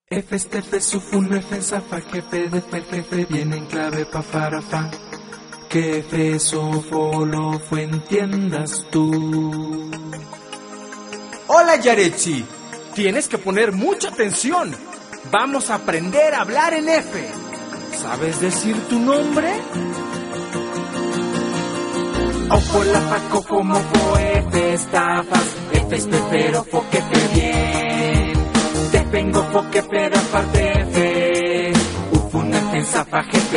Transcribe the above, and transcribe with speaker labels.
Speaker 1: F este F sufun F zafa jefe de fer jefe viene en clave pa farafa. Que F sofolo fue entiendas tú.
Speaker 2: Hola Yaretsi, tienes que poner mucha atención. Vamos a aprender a hablar en F. ¿Sabes decir tu nombre?
Speaker 1: Ojo la faco como fo F estafas. F es pero fo que fe bien. Te vengo fo que pero aparte F. Ufun F zafa jefe